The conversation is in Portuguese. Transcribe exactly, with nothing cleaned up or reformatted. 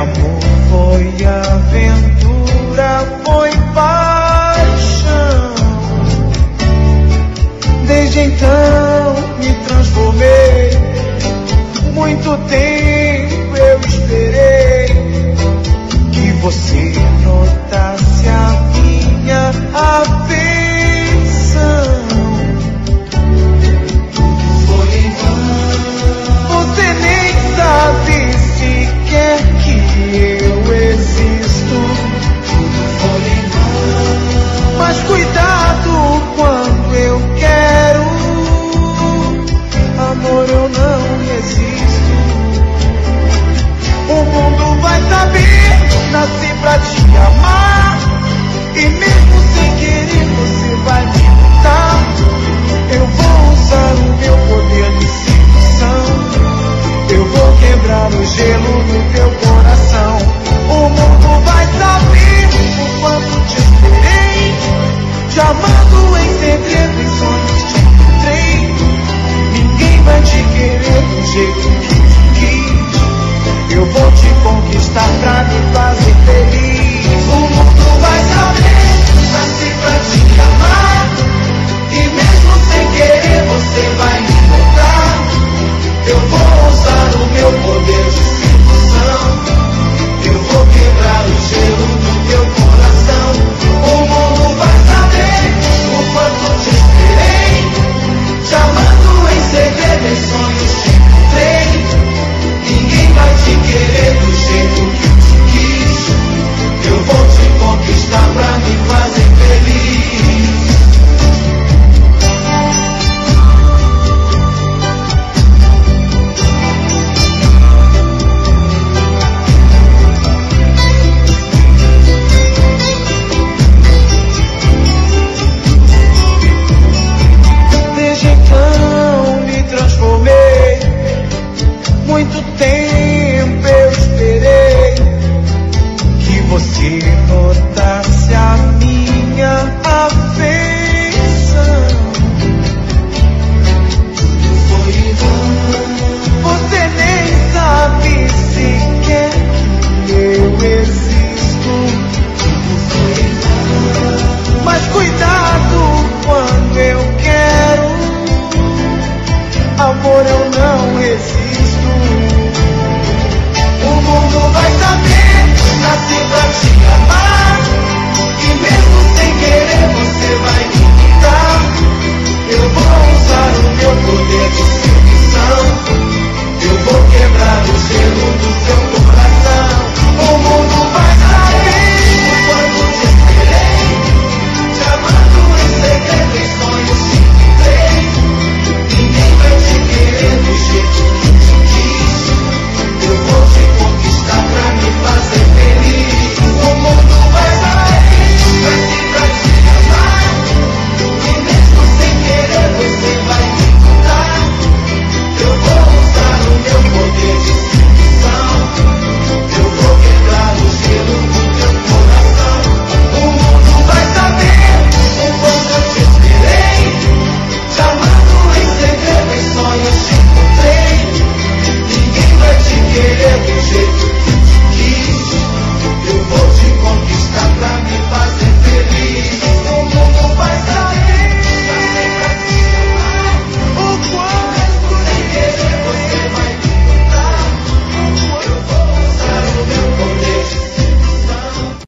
amor, foi aventura, foi paixão. Desde então me transformei. Muito tempo eu esperei que você notasse a minha afeição. Foi em vão. Você nem sabe sequer que eu existo. Foi em vão. Mas cuidado quando eu quero. Amor, eu não resisto. O mundo vai saber, nasci pra te amar. E mesmo sem querer você vai me notar. Eu vou usar o meu poder de sedução. Eu vou quebrar o gelo do teu coração. O mundo vai saber o quanto te esperei. Te amando em segredo, em sonhos te encontrei. Ninguém vai te querer do jeito que te quis. Eu vou te conquistar pra me fazer feliz. O mundo vai saber, nasci pra te amar. E mesmo sem querer você vai me encontrar. Eu vou usar o meu poder de sedução. Eu vou quebrar o gelo do teu coração. O mundo vai saber o quanto te esperei. Te amando em segredo, em sonhos te encontrei. Ninguém vai te querer do jeito que eu te quis. Eu vou te conquistar pra me fazer feliz. Desde então me transformei. Muito tempo eu esperei que você notasse a minha afeição. Foi em vão. Você nem sabe sequer que eu existo. Foi em vão. Mas cuidado quando eu quero. Amor, eu não resisto. O mundo vai saber, nasci pra te amar. E mesmo sem querer você vai me encontrar. Eu vou usar o meu poder de sedução. Eu vou quebrar o gelo do teu coração. O mundo vai saber o quanto te esperei. Te amando em segredo, em sonhos te encontrei. Ninguém vai te querer do jeito que te quis. Eu vou te conquistar pra me fazer feliz. O mundo vai saber, nasci pra te amar. E mesmo sem querer você vai me encontrar. Eu vou usar o meu poder de sedução. Eu vou quebrar o gelo do teu coração. O mundo vai saber o quanto eu te esperei. Te amando em segredo, em sonhos te encontrei. Ninguém vai te querer do jeito